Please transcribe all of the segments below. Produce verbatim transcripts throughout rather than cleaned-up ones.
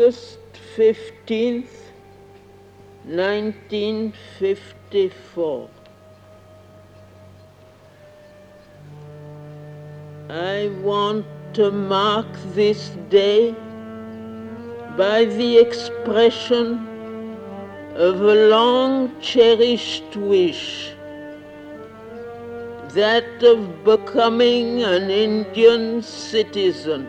August fifteenth, nineteen fifty-four. I want to mark this day by the expression of a long-cherished wish, that of becoming an Indian citizen.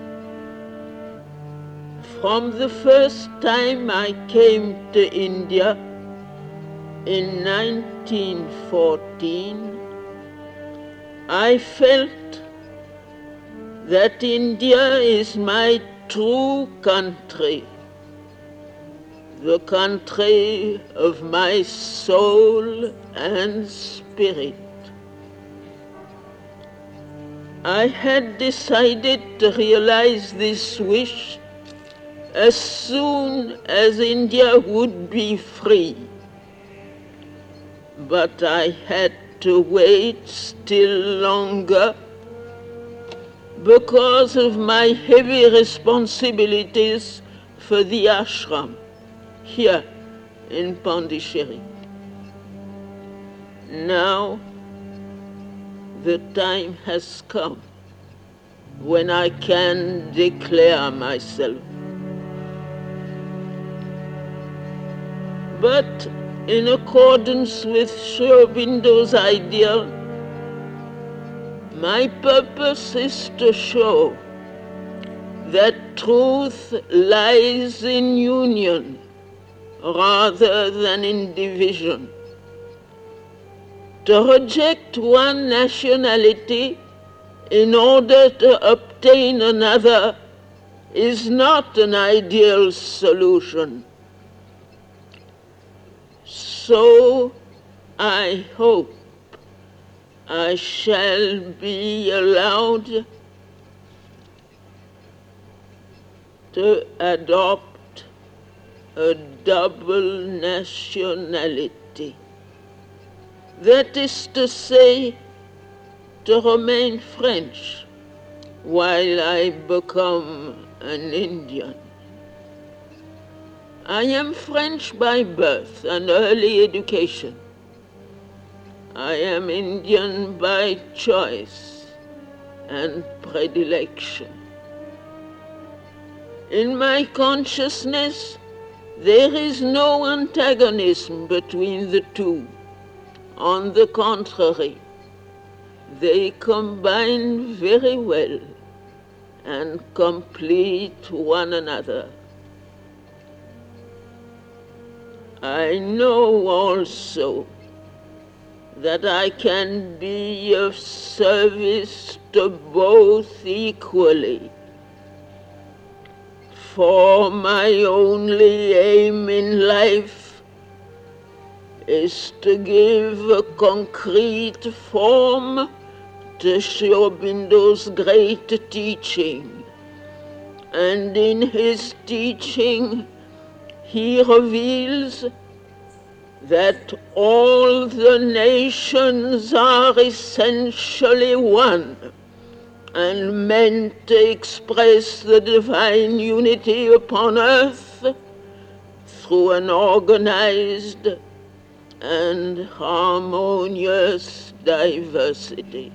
From the first time I came to India in nineteen fourteen, I felt that India is my true country, the country of my soul and spirit. I had decided to realize this wish as soon as India would be free. But I had to wait still longer because of my heavy responsibilities for the ashram here in Pondicherry. Now the time has come when I can declare myself. But in accordance with Sri Aurobindo's ideal, my purpose is to show that truth lies in union rather than in division. To reject one nationality in order to obtain another is not an ideal solution. So I hope I shall be allowed to adopt a double nationality. That is to say, to remain French while I become an Indian. I am French by birth and early education. I am Indian by choice and predilection. In my consciousness, there is no antagonism between the two. On the contrary, they combine very well and complete one another. I know also that I can be of service to both equally, for my only aim in life is to give a concrete form to Sri Aurobindo's great teaching. And in his teaching, he reveals that all the nations are essentially one and meant to express the divine unity upon earth through an organized and harmonious diversity.